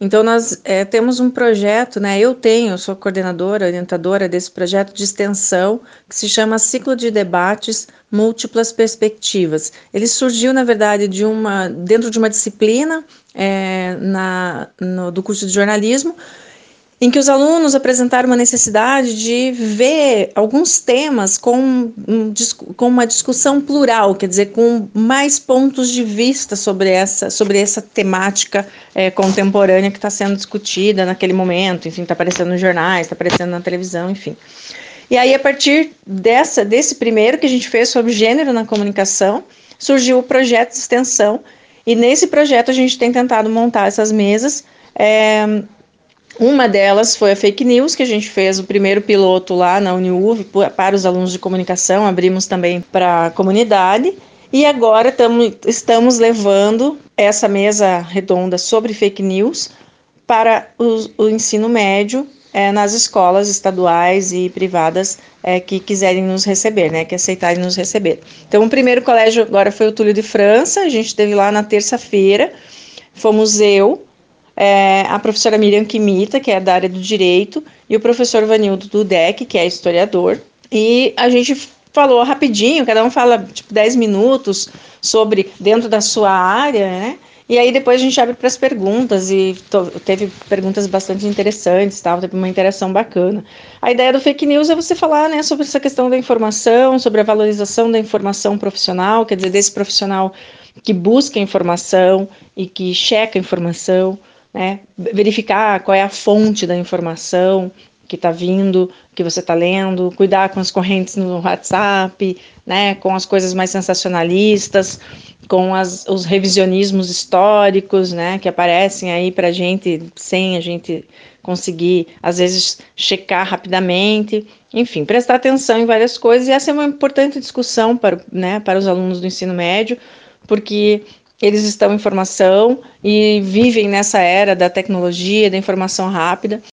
Então, nós temos um projeto, né? Eu sou coordenadora, orientadora desse projeto de extensão que se chama Ciclo de Debates Múltiplas Perspectivas. Ele surgiu, na verdade, dentro de uma disciplina do curso de jornalismo, em que os alunos apresentaram uma necessidade de ver alguns temas com uma discussão plural, quer dizer, com mais pontos de vista sobre essa temática contemporânea que está sendo discutida naquele momento, enfim, está aparecendo nos jornais, está aparecendo na televisão, enfim. E aí, a partir desse primeiro que a gente fez sobre gênero na comunicação, surgiu o projeto de extensão, e nesse projeto a gente tem tentado montar essas mesas. Uma delas foi a fake news, que a gente fez o primeiro piloto lá na Uniuv para os alunos de comunicação, abrimos também para a comunidade, e agora estamos levando essa mesa redonda sobre fake news para o ensino médio nas escolas estaduais e privadas que quiserem nos receber, né, que aceitarem nos receber. Então, o primeiro colégio agora foi o Túlio de França, a gente esteve lá na terça-feira, fomos a professora Miriam Kimita, que é da área do direito, e o professor Vanildo Dudek, que é historiador, e a gente falou rapidinho, cada um fala tipo 10 minutos sobre dentro da sua área, né? E aí depois a gente abre para as perguntas, e teve perguntas bastante interessantes, teve uma interação bacana. A ideia do fake news é você falar, né, sobre essa questão da informação, sobre a valorização da informação profissional, quer dizer, desse profissional que busca informação e que checa informação, né? Verificar qual é a fonte da informação que está vindo, que você está lendo, cuidar com as correntes no WhatsApp, né? Com as coisas mais sensacionalistas, com os revisionismos históricos, né? Que aparecem aí para a gente sem a gente conseguir, às vezes, checar rapidamente. Enfim, prestar atenção em várias coisas, e essa é uma importante discussão para os alunos do ensino médio, porque eles estão em formação e vivem nessa era da tecnologia, da informação rápida,